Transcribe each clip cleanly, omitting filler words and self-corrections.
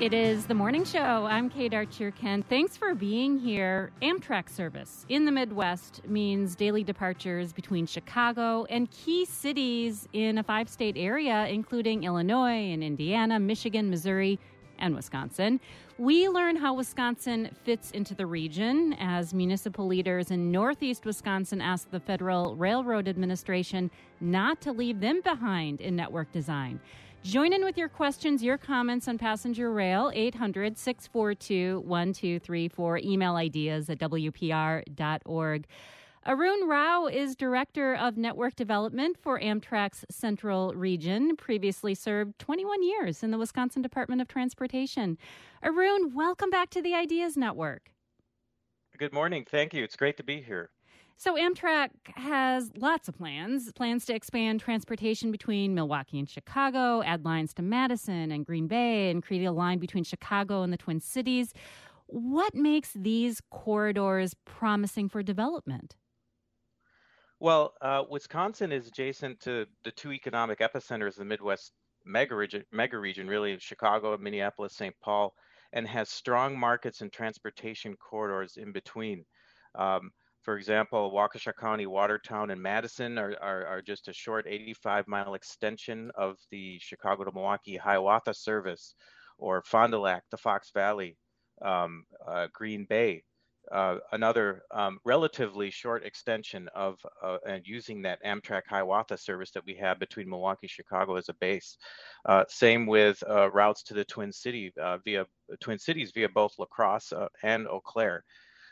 It is the morning show. I'm Kate Archer-Kent. Thanks for being here. Amtrak service in the Midwest means daily departures between Chicago and key cities in a 5-state area, including Illinois and Indiana, Michigan, Missouri, and Wisconsin. We learn how Wisconsin fits into the region as municipal leaders in Northeast Wisconsin ask the Federal Railroad Administration not to leave them behind in network design. Join in with your questions, your comments on passenger rail, 800-642-1234. Email ideas at WPR.org. Arun Rao is Director of Network Development for Amtrak's Central Region, previously served 21 years in the Wisconsin Department of Transportation. Arun, welcome back to the Ideas Network. Good morning. Thank you. It's great to be here. So Amtrak has lots of plans to expand transportation between Milwaukee and Chicago, add lines to Madison and Green Bay, and create a line between Chicago and the Twin Cities. What makes these corridors promising for development? Well, Wisconsin is adjacent to the two economic epicenters of the Midwest mega region, really, Chicago, Minneapolis, St. Paul, and has strong markets and transportation corridors in between. For example, Waukesha County, Watertown, and Madison are just a short 85-mile extension of the Chicago to Milwaukee Hiawatha service, or Fond du Lac to Fox Valley, Green Bay. Another relatively short extension of and using that Amtrak Hiawatha service that we have between Milwaukee and Chicago as a base. Same with routes to the Twin Cities via both La Crosse and Eau Claire.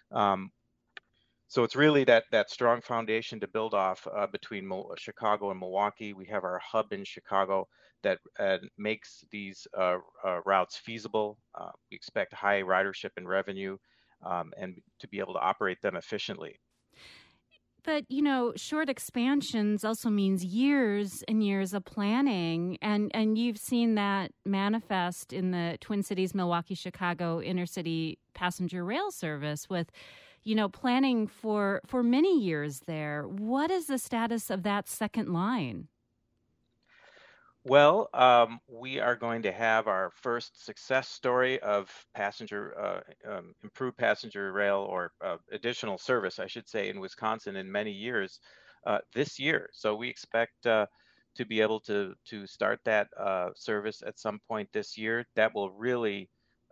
So it's really that strong foundation to build off between Chicago and Milwaukee. We have our hub in Chicago that makes these routes feasible. We expect high ridership and revenue and to be able to operate them efficiently. But, short expansions also means years and years of planning. And you've seen that manifest in the Twin Cities, Milwaukee, Chicago intercity passenger rail service with planning for many years there. What is the status of that second line? Well, we are going to have our first success story of improved passenger rail or additional service, I should say, in Wisconsin in many years this year. So we expect to be able to start that service at some point this year. That will really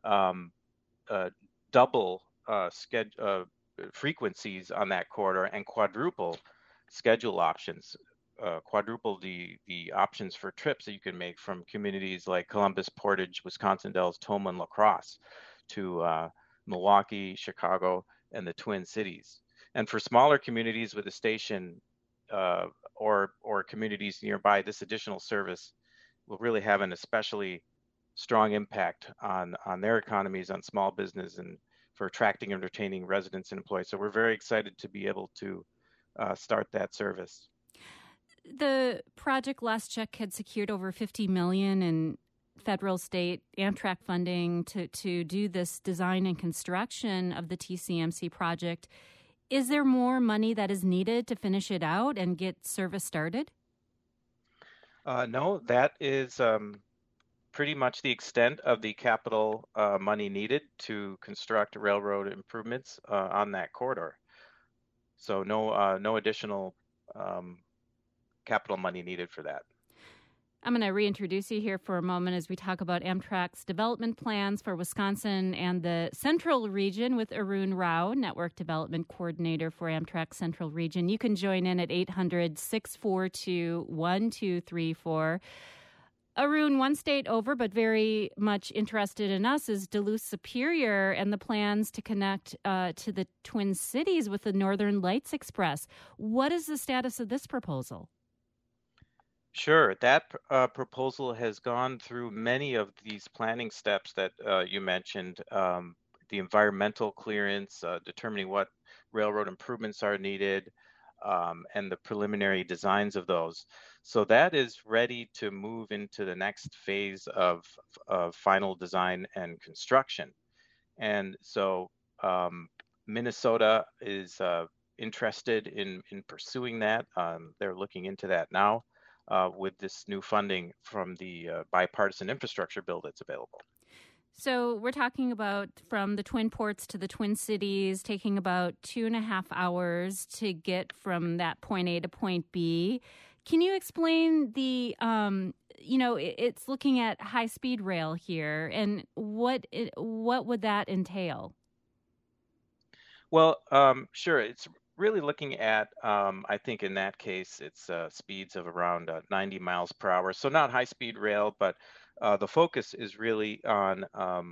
double frequencies on that corridor and quadruple schedule options, quadruple the options for trips that you can make from communities like Columbus, Portage, Wisconsin Dells, Toma, and La Crosse to Milwaukee, Chicago, and the Twin Cities. And for smaller communities with a station or communities nearby, this additional service will really have an especially strong impact on their economies, on small business, and for attracting and retaining residents and employees. So we're very excited to be able to start that service. The project last check had secured over $50 million in federal, state, Amtrak funding to do this design and construction of the TCMC project. Is there more money that is needed to finish it out and get service started? No, that is pretty much the extent of the capital money needed to construct railroad improvements on that corridor. So no additional capital money needed for that. I'm going to reintroduce you here for a moment as we talk about Amtrak's development plans for Wisconsin and the Central Region with Arun Rao, Network Development Coordinator for Amtrak Central Region. You can join in at 800-642-1234. Arun, one state over, but very much interested in us, is Duluth Superior and the plans to connect to the Twin Cities with the Northern Lights Express. What is the status of this proposal? Sure. That proposal has gone through many of these planning steps that you mentioned, the environmental clearance, determining what railroad improvements are needed, and the preliminary designs of those. So that is ready to move into the next phase of final design and construction. And so Minnesota is interested in pursuing that. They're looking into that now. With this new funding from the bipartisan infrastructure bill that's available. So we're talking about from the Twin Ports to the Twin Cities, taking about 2.5 hours to get from that point A to point B. Can you explain it's looking at high-speed rail here, and what would that entail? Well, sure. It's really looking at, I think in that case, it's speeds of around 90 miles per hour. So not high-speed rail, but the focus is really on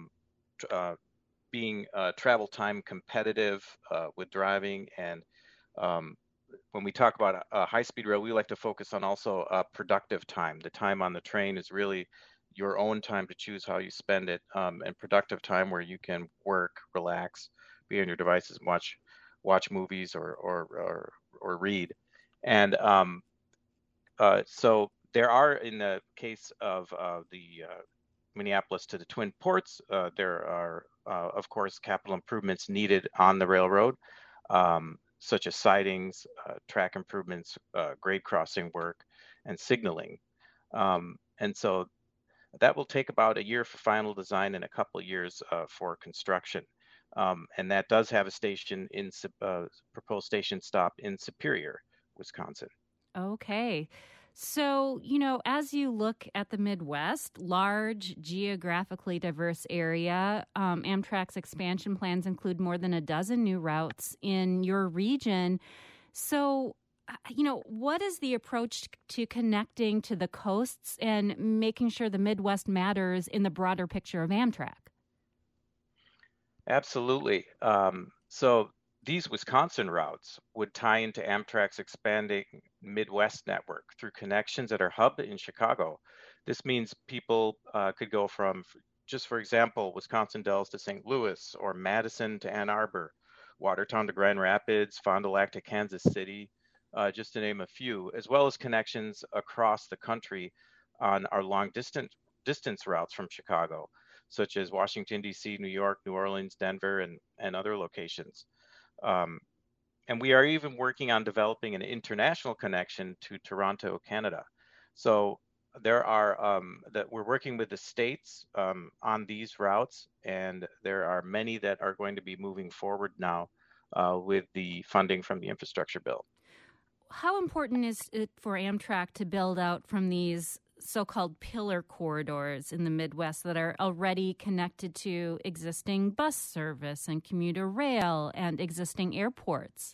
being travel time competitive with driving. And when we talk about high-speed rail, we like to focus on also productive time. The time on the train is really your own time to choose how you spend it, and productive time where you can work, relax, be on your devices, and watch movies or read. And so there are, in the case of the Minneapolis to the Twin Ports, there are, of course, capital improvements needed on the railroad, such as sidings, track improvements, grade crossing work, and signaling. And so that will take about a year for final design and a couple of years for construction. And that does have a station in proposed station stop in Superior, Wisconsin. Okay. So, as you look at the Midwest, large, geographically diverse area, Amtrak's expansion plans include more than a dozen new routes in your region. So, what is the approach to connecting to the coasts and making sure the Midwest matters in the broader picture of Amtrak? Absolutely. So these Wisconsin routes would tie into Amtrak's expanding Midwest network through connections at our hub in Chicago. This means people could go from, just for example, Wisconsin Dells to St. Louis, or Madison to Ann Arbor, Watertown to Grand Rapids, Fond du Lac to Kansas City, just to name a few, as well as connections across the country on our long distance routes from Chicago, such as Washington, D.C., New York, New Orleans, Denver, and other locations. And we are even working on developing an international connection to Toronto, Canada. So there are that we're working with the states on these routes, and there are many that are going to be moving forward now with the funding from the infrastructure bill. How important is it for Amtrak to build out from these so-called pillar corridors in the Midwest that are already connected to existing bus service and commuter rail and existing airports?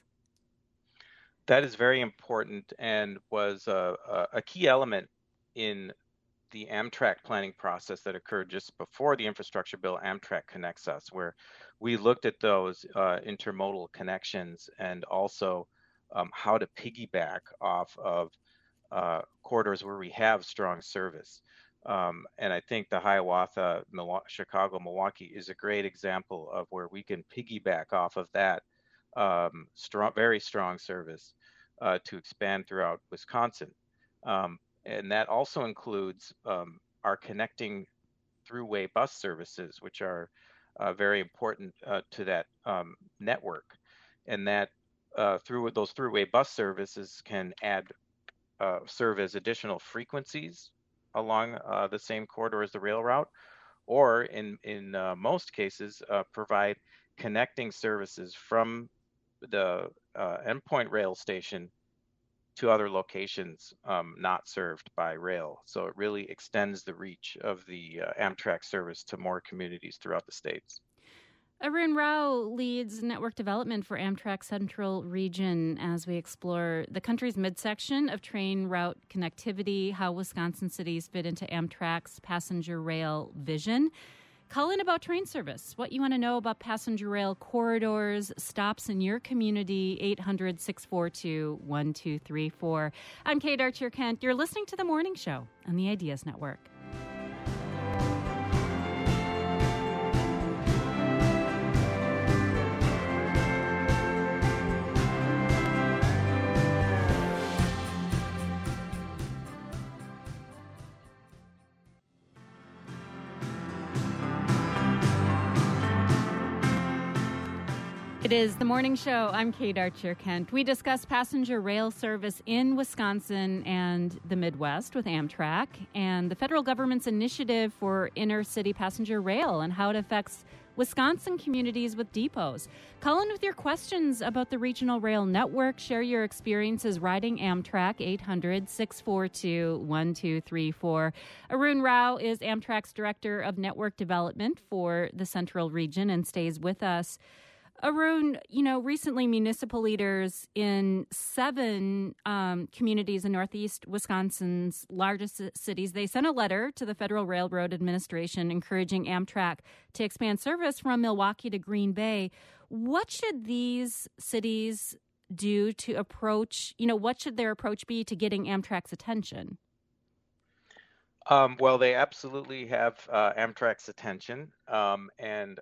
That is very important and was a key element in the Amtrak planning process that occurred just before the infrastructure bill, Amtrak Connects Us, where we looked at those intermodal connections and also how to piggyback off of corridors where we have strong service. And I think the Hiawatha, Chicago, Milwaukee is a great example of where we can piggyback off of that very strong service to expand throughout Wisconsin. And that also includes our connecting throughway bus services, which are very important to that network. And that through those throughway bus services can serve as additional frequencies along the same corridor as the rail route, or in most cases provide connecting services from the endpoint rail station to other locations not served by rail. So it really extends the reach of the Amtrak service to more communities throughout the states. Arun Rao leads network development for Amtrak Central Region as we explore the country's midsection of train route connectivity, how Wisconsin cities fit into Amtrak's passenger rail vision. Call in about train service, what you want to know about passenger rail corridors, stops in your community, 800-642-1234. I'm Kate Archer-Kent. You're listening to The Morning Show on the Ideas Network. It It is the morning show. I'm Kate Archer-Kent. We discuss passenger rail service in Wisconsin and the Midwest with Amtrak and the federal government's initiative for inner-city passenger rail and how it affects Wisconsin communities with depots. Call in with your questions about the regional rail network. Share your experiences riding Amtrak, 800-642-1234. Arun Rao is Amtrak's Director of Network Development for the Central Region and stays with us. Arun, recently municipal leaders in 7 communities in northeast Wisconsin's largest cities, they sent a letter to the Federal Railroad Administration encouraging Amtrak to expand service from Milwaukee to Green Bay. What should these cities do to approach, what should their approach be to getting Amtrak's attention? Well, they absolutely have Amtrak's attention, and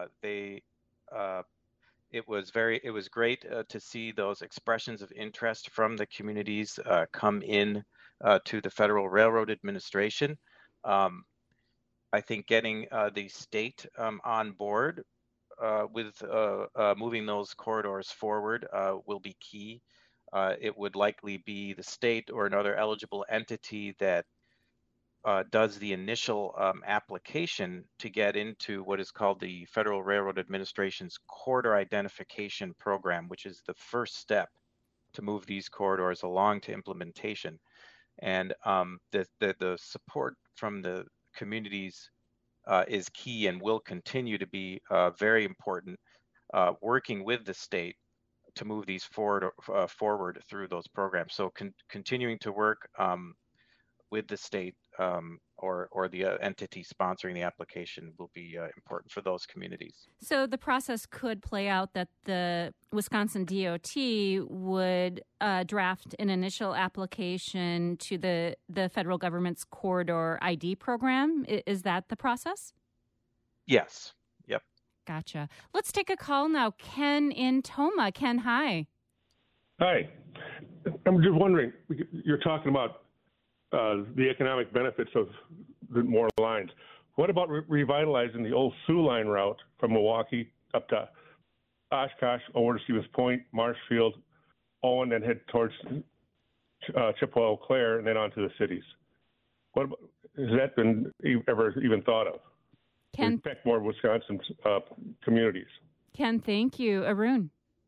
it was great to see those expressions of interest from the communities come in to the Federal Railroad Administration. I think getting the state on board with moving those corridors forward will be key. It would likely be the state or another eligible entity that does the initial application to get into what is called the Federal Railroad Administration's Corridor Identification Program, which is the first step to move these corridors along to implementation. And the support from the communities is key and will continue to be very important, working with the state to move these forward through those programs. So continuing to work with the state or the entity sponsoring the application will be important for those communities. So the process could play out that the Wisconsin DOT would draft an initial application to the federal government's Corridor ID program. Is that the process? Yes. Yep. Gotcha. Let's take a call now. Ken in Tomah. Ken, hi. Hi. I'm just wondering, you're talking about the economic benefits of the more lines. What about revitalizing the old Sioux Line route from Milwaukee up to Oshkosh, over to Stevens Point, Marshfield, Owen, then head towards Chippewa, Eau Claire, and then on to the cities? What about, has that been ever even thought of? Ken, to affect more Wisconsin communities. Ken, thank you. Arun.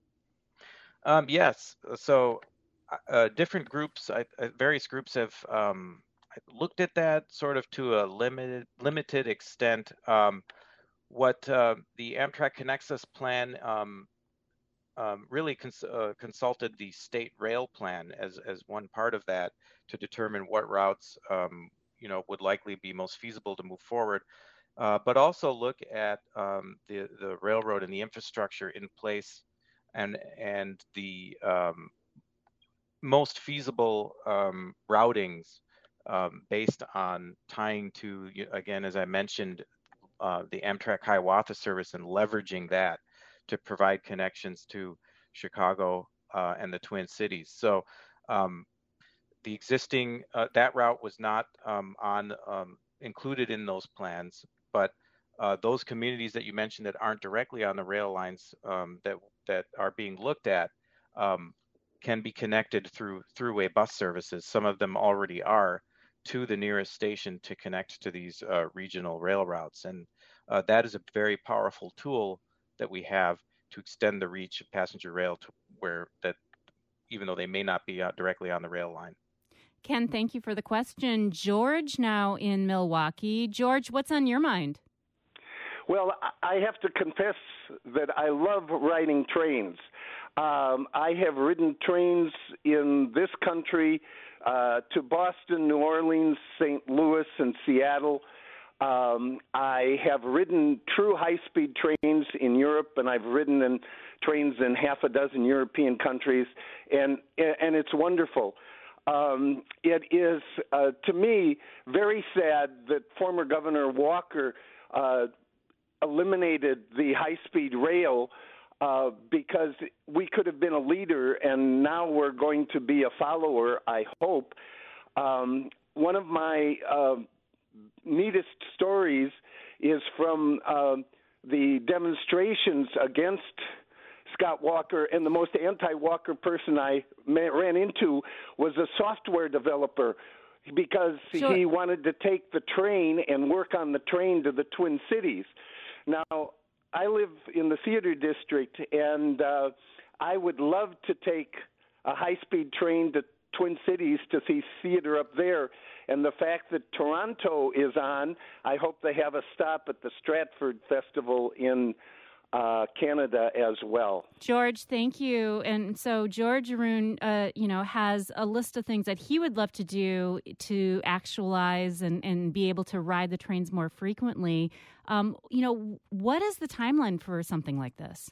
Yes. So different groups, various groups have looked at that sort of to a limited extent. What the Amtrak Connects Us plan really consulted the state rail plan as one part of that to determine what routes would likely be most feasible to move forward, but also look at the railroad and the infrastructure in place and the most feasible routings based on tying to, again, as I mentioned, the Amtrak Hiawatha service and leveraging that to provide connections to Chicago and the Twin Cities. So the existing, that route was not included in those plans, but those communities that you mentioned that aren't directly on the rail lines that are being looked at can be connected through throughway bus services. Some of them already are to the nearest station to connect to these regional rail routes. And that is a very powerful tool that we have to extend the reach of passenger rail to where that, even though they may not be directly on the rail line. Ken, thank you for the question. George now in Milwaukee. George, what's on your mind? Well, I have to confess that I love riding trains. I have ridden trains in this country to Boston, New Orleans, St. Louis, and Seattle. I have ridden true high-speed trains in Europe, and I've ridden in trains in half a dozen European countries, and it's wonderful. It is, to me, very sad that former Governor Walker eliminated the high-speed rail because we could have been a leader, and now we're going to be a follower, I hope. One of my neatest stories is from the demonstrations against Scott Walker, and the most anti-Walker person I ran into was a software developer because he wanted to take the train and work on the train to the Twin Cities. Now, I live in the theater district, and I would love to take a high-speed train to Twin Cities to see theater up there. And the fact that Toronto is on, I hope they have a stop at the Stratford Festival in Canada as well. George, thank you. And so George Arun, has a list of things that he would love to do to actualize and be able to ride the trains more frequently. What is the timeline for something like this?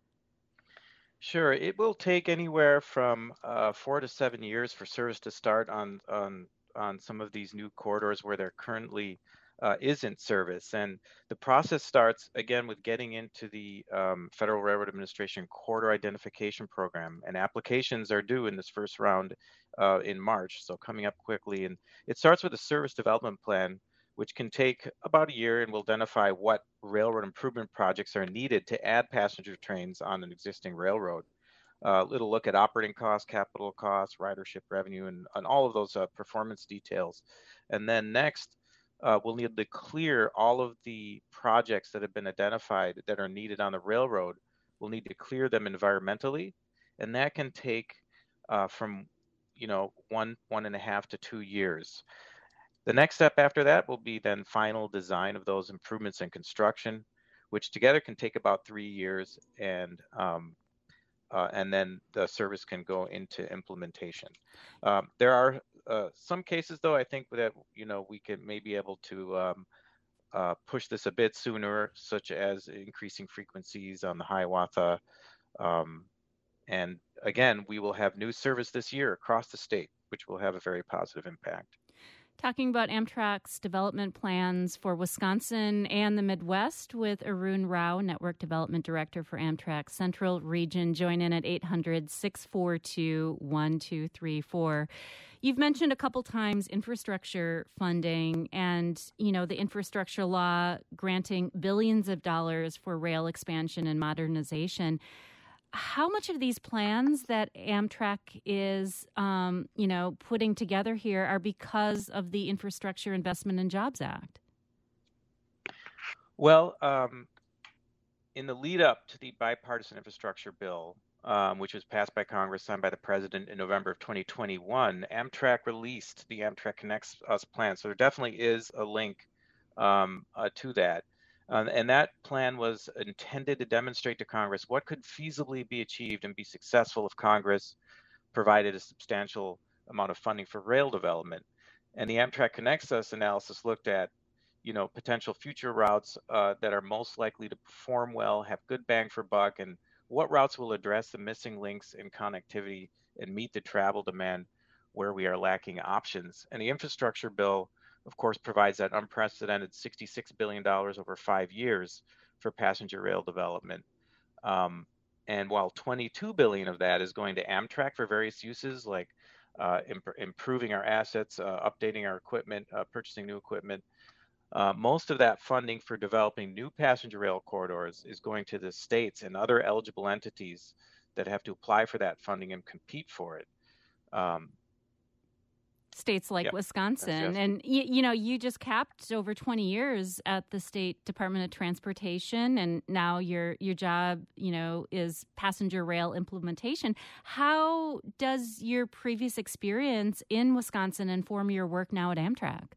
Sure. It will take anywhere from 4 to 7 years for service to start on some of these new corridors where there currently isn't service. And the process starts, again, with getting into the Federal Railroad Administration Corridor Identification Program. And applications are due in this first round in March, so coming up quickly. And it starts with a service development plan, which can take about a year and will identify what railroad improvement projects are needed to add passenger trains on an existing railroad. It'll look at operating costs, capital costs, ridership revenue, and all of those performance details. And then next, we'll need to clear all of the projects that have been identified that are needed on the railroad. We'll need to clear them environmentally, and that can take from 1.5 to 2 years. The next step after that will be then final design of those improvements and construction, which together can take about 3 years, and then the service can go into implementation. There are some cases, though, I think that we can maybe able to push this a bit sooner, such as increasing frequencies on the Hiawatha. And again, we will have new service this year across the state, which will have a very positive impact. Talking about Amtrak's development plans for Wisconsin and the Midwest with Arun Rao, Network Development Director for Amtrak Central Region. Join in at 800-642-1234. You've mentioned a couple times infrastructure funding and, the infrastructure law granting billions of dollars for rail expansion and modernization. How much of these plans that Amtrak is, putting together here are because of the Infrastructure Investment and Jobs Act? Well, in the lead up to the bipartisan infrastructure bill, which was passed by Congress, signed by the president in November of 2021, Amtrak released the Amtrak Connects Us plan. So there definitely is a link to that. And that plan was intended to demonstrate to Congress what could feasibly be achieved and be successful if Congress provided a substantial amount of funding for rail development. And the Amtrak Connects Us analysis looked at, potential future routes that are most likely to perform well, have good bang for buck, and what routes will address the missing links in connectivity and meet the travel demand where we are lacking options. And the infrastructure bill, of course, provides that unprecedented $66 billion over 5 years for passenger rail development. And while $22 billion of that is going to Amtrak for various uses, like improving our assets, updating our equipment, purchasing new equipment, most of that funding for developing new passenger rail corridors is going to the states and other eligible entities that have to apply for that funding and compete for it. States like Wisconsin. Yes. And, you just capped over 20 years at the State Department of Transportation, and now your job, is passenger rail implementation. How does your previous experience in Wisconsin inform your work now at Amtrak?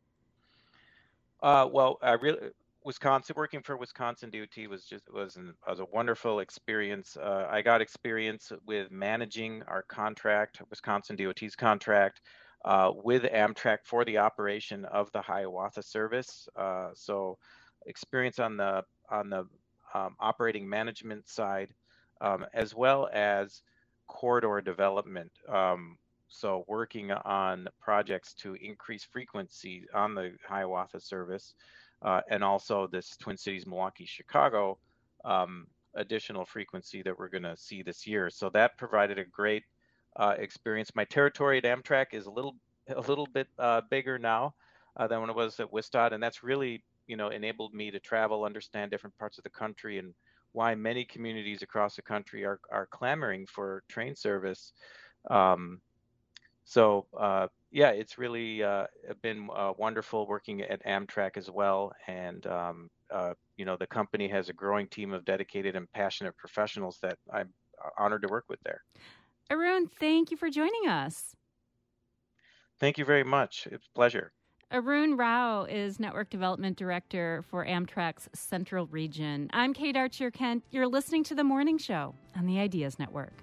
Working for Wisconsin DOT was a wonderful experience. I got experience with managing our contract, Wisconsin DOT's contract, with Amtrak for the operation of the Hiawatha service. So experience on the operating management side, as well as corridor development. So working on projects to increase frequency on the Hiawatha service, and also this Twin Cities, Milwaukee, Chicago, additional frequency that we're going to see this year. So that provided a great experience. My territory at Amtrak is a little bit bigger now than when it was at WISTOT, and that's really enabled me to travel, understand different parts of the country, and why many communities across the country are clamoring for train service. Yeah, it's really been wonderful working at Amtrak as well. And, the company has a growing team of dedicated and passionate professionals that I'm honored to work with there. Arun, thank you for joining us. Thank you very much. It's a pleasure. Arun Rao is Network Development Director for Amtrak's Central Region. I'm Kate Archer-Kent. You're listening to The Morning Show on the Ideas Network.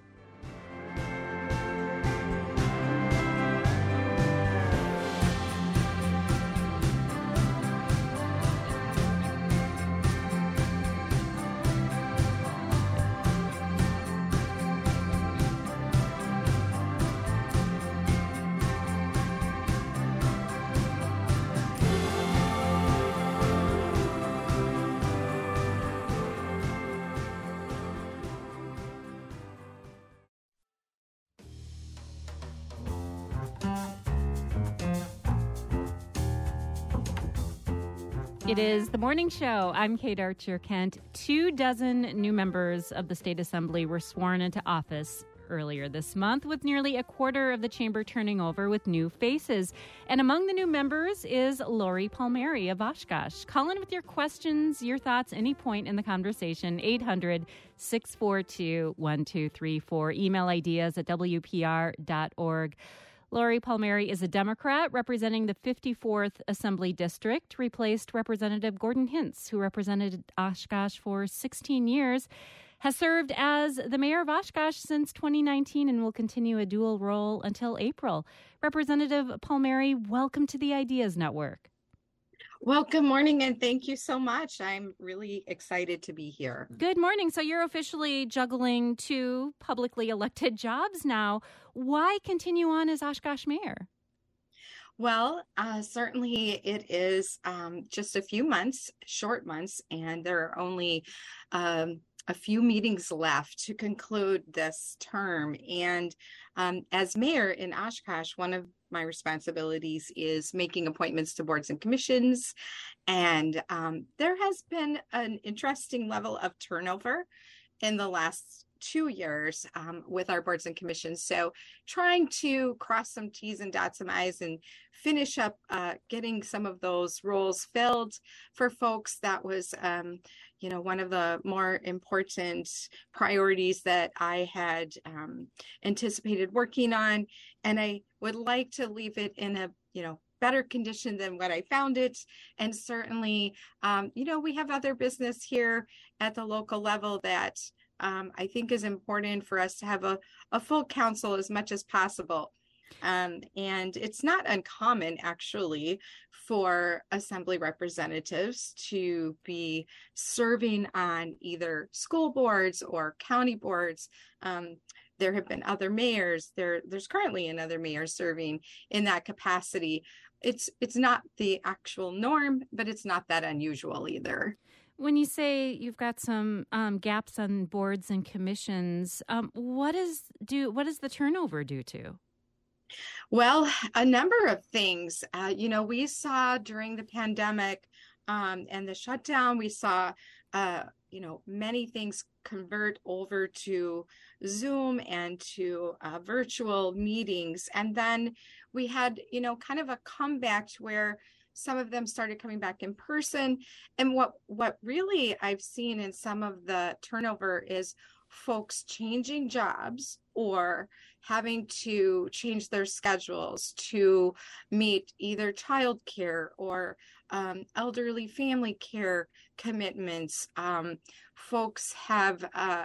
It is The Morning Show. I'm Kate Archer-Kent. 24 new members of the State Assembly were sworn into office earlier this month, with nearly a quarter of the chamber turning over with new faces. And among the new members is Lori Palmieri of Oshkosh. Call in with your questions, your thoughts, any point in the conversation, 800-642-1234. Email ideas@wpr.org. Lori Palmieri is a Democrat representing the 54th Assembly District, replaced Representative Gordon Hintz, who represented Oshkosh for 16 years, has served as the mayor of Oshkosh since 2019 and will continue a dual role until April. Representative Palmieri, welcome to the Ideas Network. Well, good morning, and thank you so much. I'm really excited to be here. Good morning. So you're officially juggling 2 publicly elected jobs now. Why continue on as Oshkosh mayor? Well, certainly it is just a few months, short months, and there are only a few meetings left to conclude this term. And as mayor in Oshkosh, one of my responsibilities is making appointments to boards and commissions. And there has been an interesting level of turnover in the last 2 years with our boards and commissions. So trying to cross some T's and dot some I's and finish up getting some of those roles filled for folks. That was, one of the more important priorities that I had anticipated working on. And I would like to leave it in a, better condition than what I found it. And certainly, we have other business here at the local level that I think is important for us to have a full council as much as possible. And it's not uncommon, actually, for assembly representatives to be serving on either school boards or county boards. There have been other mayors. There's currently another mayor serving in that capacity. It's not the actual norm, but it's not that unusual either. When you say you've got some gaps on boards and commissions, what does the turnover due to? Well, a number of things. We saw during the pandemic and the shutdown, we saw, many things convert over to Zoom and to virtual meetings. And then we had, kind of a comeback to where some of them started coming back in person. And what really I've seen in some of the turnover is folks changing jobs or having to change their schedules to meet either childcare or elderly family care commitments. Folks have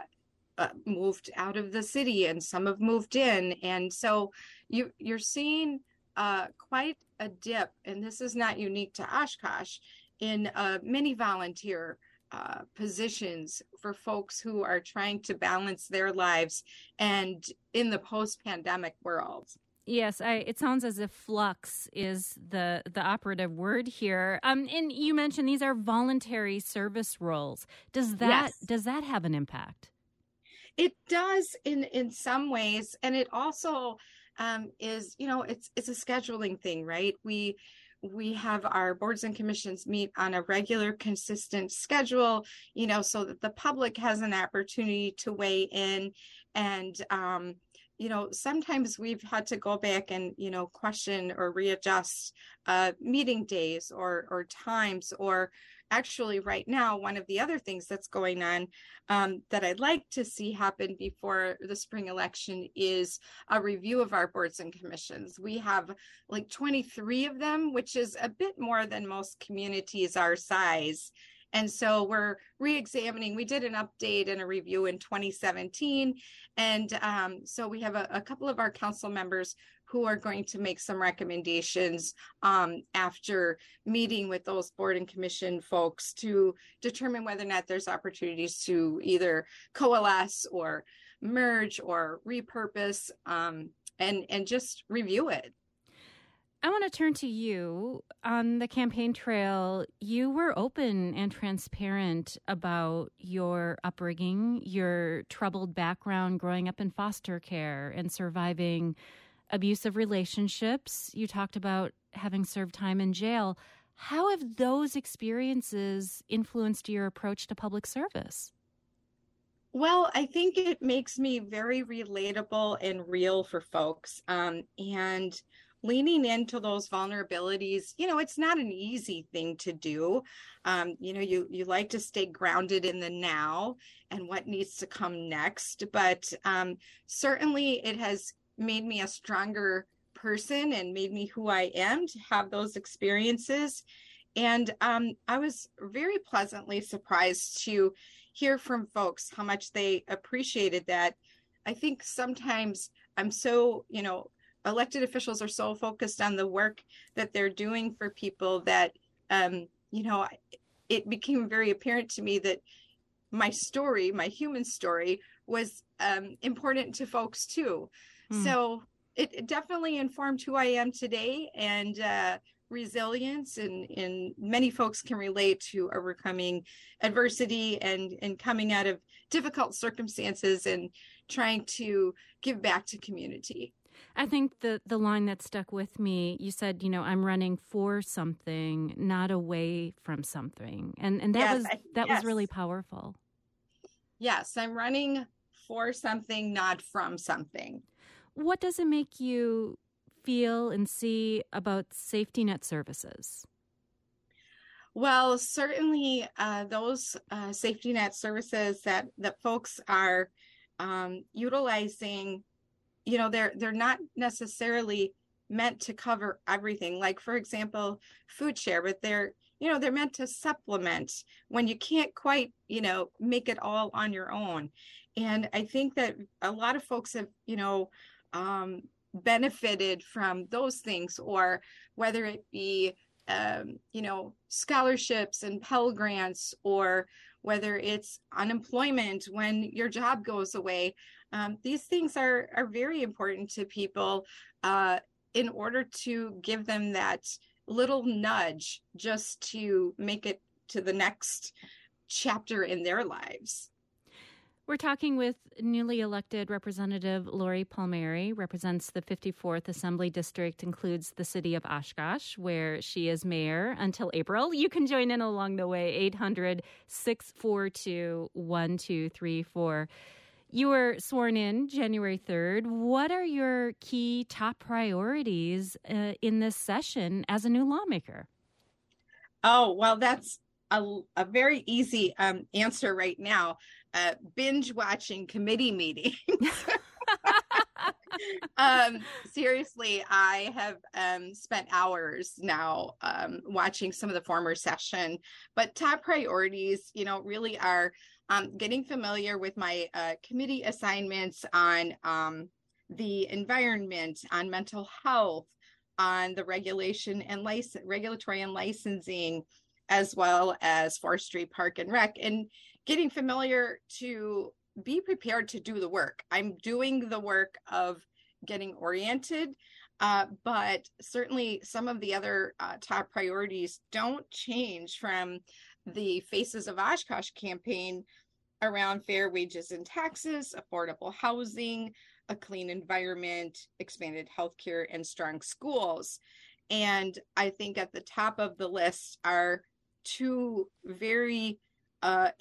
moved out of the city and some have moved in. And so you're seeing quite a dip, and this is not unique to Oshkosh, in many volunteer positions for folks who are trying to balance their lives and in the post-pandemic world. Yes, it sounds as if flux is the operative word here. And you mentioned these are voluntary service roles. Does that have an impact? It does in some ways, and it also is, it's a scheduling thing, right? We we have our boards and commissions meet on a regular, consistent schedule, so that the public has an opportunity to weigh in. And, sometimes we've had to go back and, question or readjust meeting days or times. Or actually right now, one of the other things that's going on that I'd like to see happen before the spring election is a review of our boards and commissions. We have like 23 of them, which is a bit more than most communities our size. And so we're re-examining. We did an update and a review in 2017. And so we have a couple of our council members who are going to make some recommendations after meeting with those board and commission folks to determine whether or not there's opportunities to either coalesce or merge or repurpose and just review it. I want to turn to you. On the campaign trail, you were open and transparent about your upbringing, your troubled background growing up in foster care and surviving abusive relationships. You talked about having served time in jail. How have those experiences influenced your approach to public service? Well, I think it makes me very relatable and real for folks. And leaning into those vulnerabilities, it's not an easy thing to do. You like to stay grounded in the now and what needs to come next. But certainly it has made me a stronger person and made me who I am to have those experiences. And I was very pleasantly surprised to hear from folks how much they appreciated that. I think sometimes I'm so, elected officials are so focused on the work that they're doing for people that, it became very apparent to me that my story, my human story, was important to folks too. So it definitely informed who I am today, and resilience, and many folks can relate to overcoming adversity and coming out of difficult circumstances and trying to give back to community. I think the line that stuck with me, you said, I'm running for something, not away from something. And that was really powerful. Yes, I'm running for something, not from something. What does it make you feel and see about safety net services? Well, certainly those safety net services that folks are utilizing, they're not necessarily meant to cover everything. Like, for example, food share, but they're meant to supplement when you can't quite, make it all on your own. And I think that a lot of folks have, benefited from those things, or whether it be, scholarships and Pell Grants, or whether it's unemployment when your job goes away. These things are very important to people in order to give them that little nudge just to make it to the next chapter in their lives. We're talking with newly elected Representative Lori Palmieri, represents the 54th Assembly District, includes the city of Oshkosh, where she is mayor until April. You can join in along the way, 800-642-1234. You were sworn in January 3rd. What are your key top priorities in this session as a new lawmaker? Oh, well, that's a very easy answer right now. Binge watching committee meetings. Seriously, I have spent hours now watching some of the former session, but top priorities, really are getting familiar with my committee assignments on the environment, on mental health, on the regulatory and licensing, as well as forestry, park and rec, and getting familiar to be prepared to do the work. I'm doing the work of getting oriented, but certainly some of the other top priorities don't change from the Faces of Oshkosh campaign around fair wages and taxes, affordable housing, a clean environment, expanded healthcare, and strong schools. And I think at the top of the list are two very life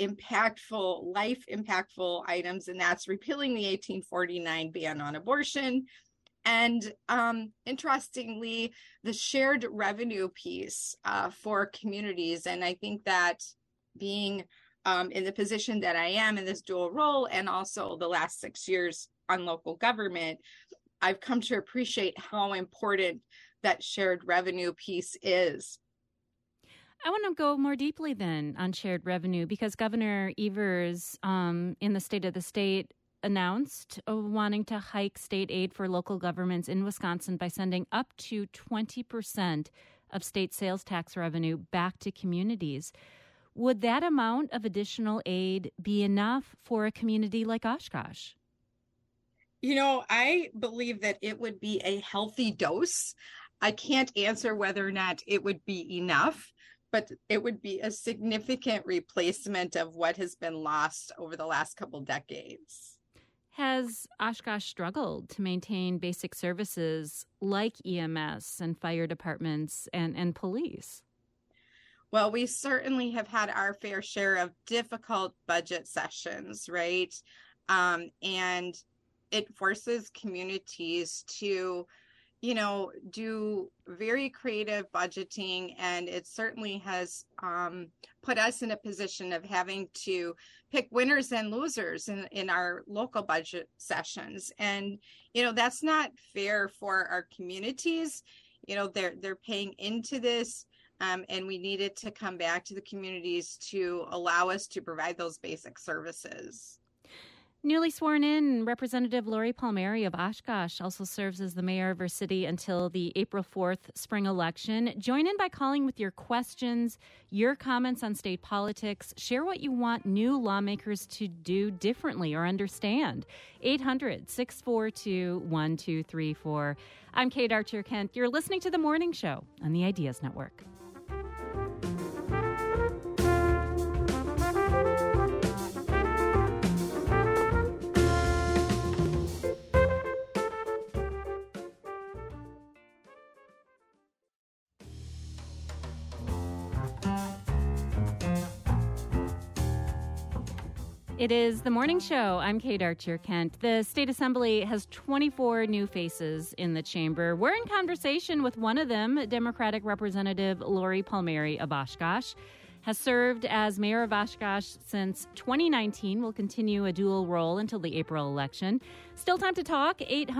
impactful items, and that's repealing the 1849 ban on abortion. And interestingly, the shared revenue piece for communities. And I think that being in the position that I am in this dual role, and also the last 6 years on local government, I've come to appreciate how important that shared revenue piece is. I want to go more deeply then on shared revenue, because Governor Evers in the State of the State announced wanting to hike state aid for local governments in Wisconsin by sending up to 20% of state sales tax revenue back to communities. Would that amount of additional aid be enough for a community like Oshkosh? You know, I believe that it would be a healthy dose. I can't answer whether or not it would be enough, but it would be a significant replacement of what has been lost over the last couple decades. Has Oshkosh struggled to maintain basic services like EMS and fire departments and police? Well, we certainly have had our fair share of difficult budget sessions, right? And it forces communities to do very creative budgeting, and it certainly has put us in a position of having to pick winners and losers in our local budget sessions. And, that's not fair for our communities. They're paying into this, and we needed to come back to the communities to allow us to provide those basic services. Newly sworn in, Representative Lori Palmieri of Oshkosh also serves as the mayor of our city until the April 4th spring election. Join in by calling with your questions, your comments on state politics. Share what you want new lawmakers to do differently or understand. 800-642-1234. I'm Kate Archer-Kent. You're listening to The Morning Show on the Ideas Network. It is The Morning Show. I'm Kate Archer-Kent. The State Assembly has 24 new faces in the chamber. We're in conversation with one of them, Democratic Representative Lori Palmieri of Oshkosh. Has served as mayor of Oshkosh since 2019, will continue a dual role until the April election. Still time to talk,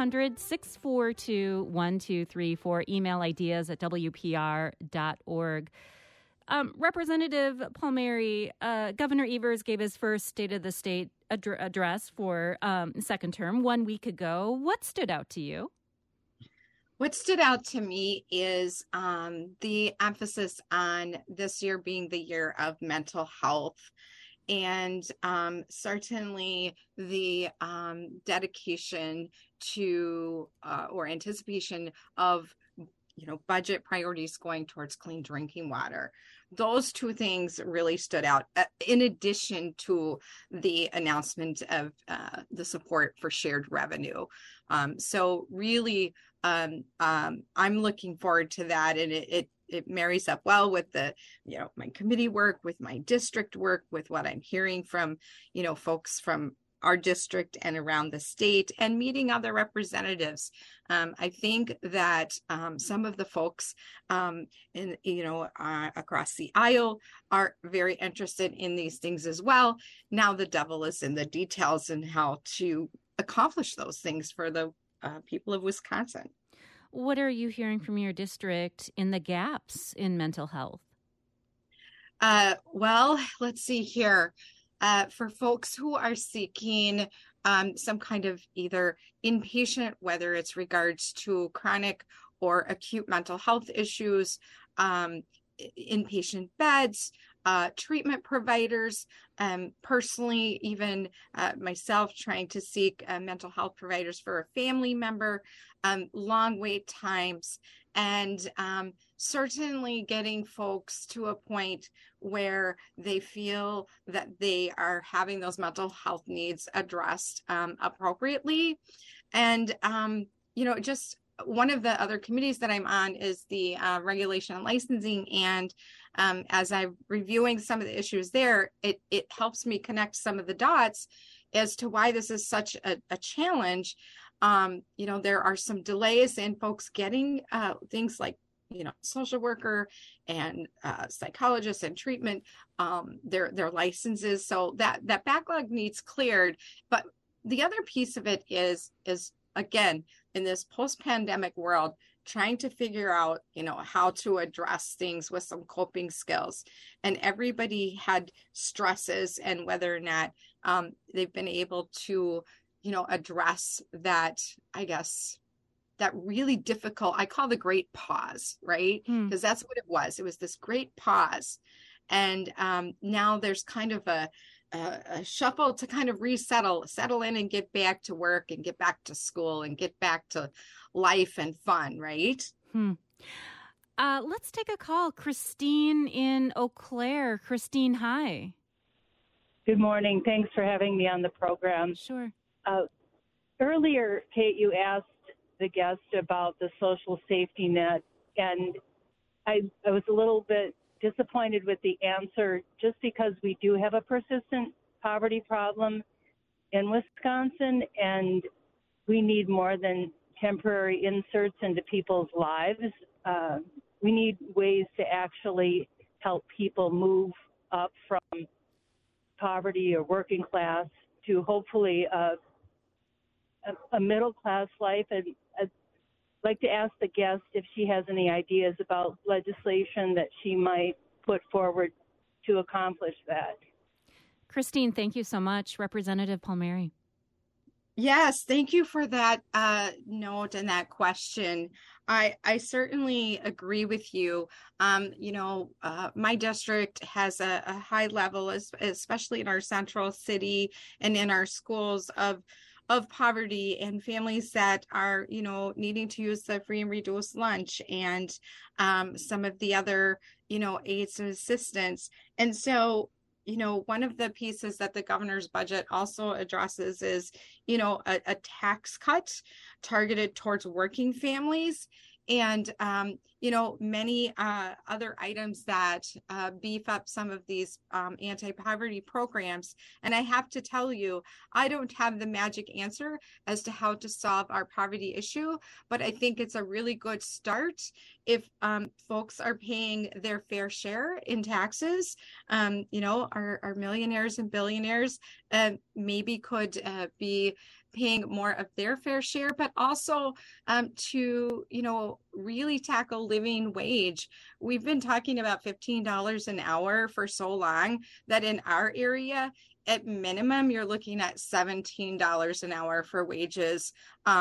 800-642-1234. Email ideas at WPR.org. Representative Palmieri, Governor Evers gave his first State of the State address for second term 1 week ago. What stood out to you? What stood out to me is the emphasis on this year being the year of mental health, and certainly the dedication to or anticipation of budget priorities going towards clean drinking water. Those two things really stood out, in addition to the announcement of the support for shared revenue. So really, I'm looking forward to that, and it marries up well with the, my committee work, with my district work, with what I'm hearing from, folks from our district and around the state, and meeting other representatives. I think that some of the folks across the aisle are very interested in these things as well. Now the devil is in the details and how to accomplish those things for the people of Wisconsin. What are you hearing from your district in the gaps in mental health? Well, let's see here. For folks who are seeking some kind of either inpatient, whether it's regards to chronic or acute mental health issues, inpatient beds, treatment providers, personally, even myself trying to seek mental health providers for a family member, long wait times, and certainly getting folks to a point where they feel that they are having those mental health needs addressed appropriately. And, just one of the other committees that I'm on is the regulation and licensing. And as I'm reviewing some of the issues there, it helps me connect some of the dots as to why this is such a challenge. There are some delays in folks getting things like, social worker and psychologists and treatment, their licenses. So that backlog needs cleared. But the other piece of it is again, in this post-pandemic world, trying to figure out, how to address things with some coping skills. And everybody had stresses, and whether or not they've been able to, address that, I guess, that really difficult, I call the great pause, right? Because that's what it was. It was this great pause. And now there's kind of a shuffle to kind of settle in and get back to work and get back to school and get back to life and fun, right? Let's take a call. Christine in Eau Claire. Christine, hi. Good morning. Thanks for having me on the program. Sure. Earlier, Kate, you asked the guest about the social safety net, and I was a little bit disappointed with the answer, just because we do have a persistent poverty problem in Wisconsin, and we need more than temporary inserts into people's lives. We need ways to actually help people move up from poverty or working class to hopefully a middle class life. And I'd like to ask the guest if she has any ideas about legislation that she might put forward to accomplish that. Christine, thank you so much. Representative Palmieri. Yes, thank you for that note and that question. I certainly agree with you. My district has a high level, especially in our central city and in our schools, of poverty and families that are, needing to use the free and reduced lunch and some of the other, aids and assistance. And so, one of the pieces that the governor's budget also addresses is, a tax cut targeted towards working families. And, many other items that beef up some of these anti-poverty programs. And I have to tell you, I don't have the magic answer as to how to solve our poverty issue, but I think it's a really good start if folks are paying their fair share in taxes. Our millionaires and billionaires maybe could be paying more of their fair share, but also to, really tackle living wage. We've been talking about $15 an hour for so long that in our area, at minimum, you're looking at $17 an hour for wages.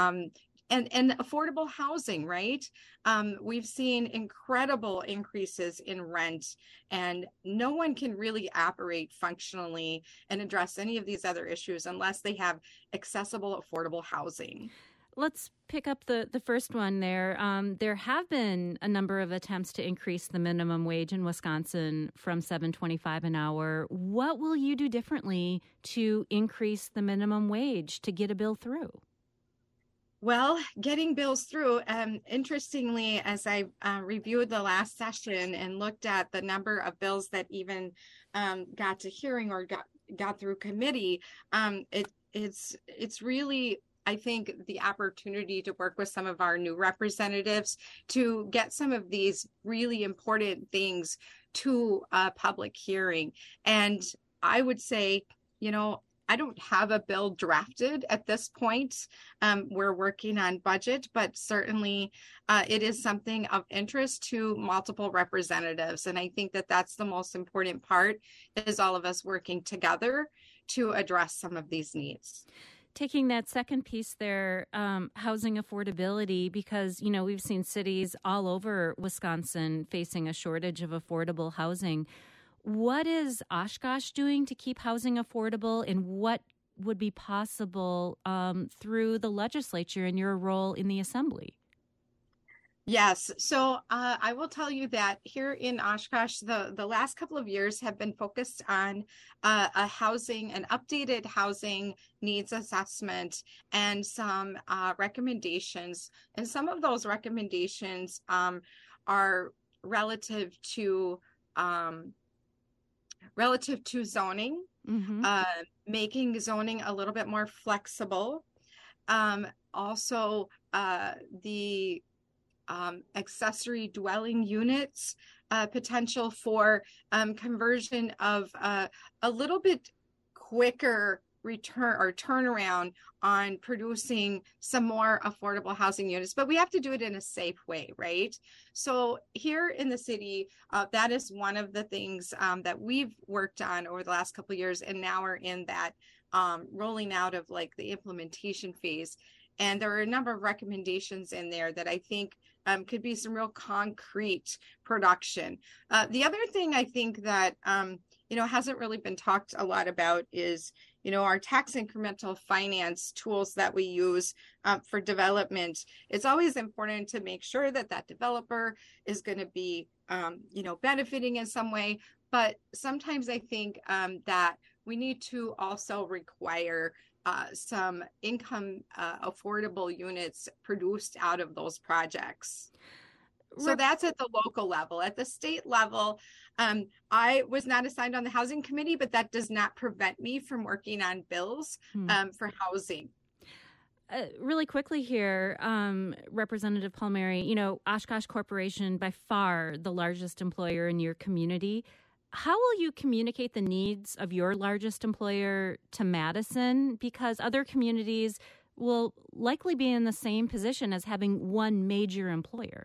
And affordable housing, right? We've seen incredible increases in rent, and no one can really operate functionally and address any of these other issues unless they have accessible, affordable housing. Let's pick up the first one there. There have been a number of attempts to increase the minimum wage in Wisconsin from $7.25 an hour. What will you do differently to increase the minimum wage to get a bill through? Well, getting bills through, interestingly, as I reviewed the last session and looked at the number of bills that even got to hearing or got through committee, it's really, I think, the opportunity to work with some of our new representatives to get some of these really important things to a public hearing. And I would say, I don't have a bill drafted at this point. We're working on budget, but certainly it is something of interest to multiple representatives. And I think that that's the most important part, is all of us working together to address some of these needs. Taking that second piece there, housing affordability, because, we've seen cities all over Wisconsin facing a shortage of affordable housing. What is Oshkosh doing to keep housing affordable, and what would be possible through the legislature and your role in the assembly? Yes. So I will tell you that here in Oshkosh, the last couple of years have been focused on an updated housing needs assessment and some recommendations. And some of those recommendations are relative to zoning, making zoning a little bit more flexible. Also, the accessory dwelling units, potential for conversion of a little bit quicker return or turnaround on producing some more affordable housing units, but we have to do it in a safe way, right? So here in the city, that is one of the things that we've worked on over the last couple of years, and now we're in that rolling out of like the implementation phase. And there are a number of recommendations in there that I think could be some real concrete production. The other thing I think that, hasn't really been talked a lot about is, our tax incremental finance tools that we use for development. It's always important to make sure that that developer is going to be, benefiting in some way. But sometimes I think that we need to also require some income affordable units produced out of those projects. So that's at the local level. At the state level, I was not assigned on the housing committee, but that does not prevent me from working on bills for housing. Really quickly here, Representative Palmieri, Oshkosh Corporation, by far the largest employer in your community. How will you communicate the needs of your largest employer to Madison? Because other communities will likely be in the same position as having one major employer.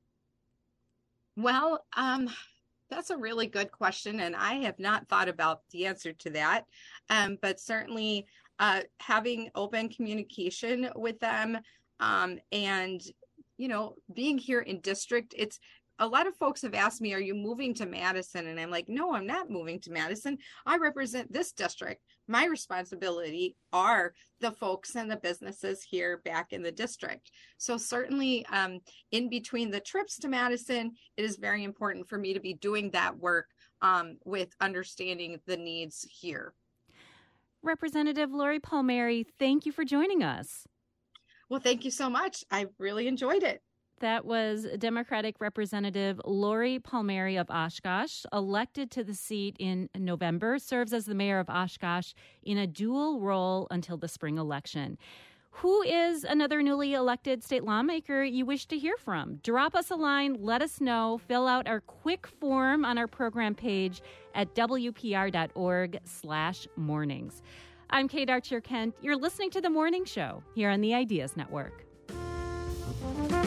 Well, that's a really good question, and I have not thought about the answer to that. But certainly having open communication with them and, being here in district, a lot of folks have asked me, are you moving to Madison? And I'm like, no, I'm not moving to Madison. I represent this district. My responsibility are the folks and the businesses here back in the district. So certainly in between the trips to Madison, it is very important for me to be doing that work with understanding the needs here. Representative Lori Palmieri, thank you for joining us. Well, thank you so much. I really enjoyed it. That was Democratic Representative Lori Palmieri of Oshkosh, elected to the seat in November, serves as the mayor of Oshkosh in a dual role until the spring election. Who is another newly elected state lawmaker you wish to hear from? Drop us a line, let us know, fill out our quick form on our program page at wpr.org/mornings. I'm Kate Archer-Kent. You're listening to The Morning Show here on the Ideas Network.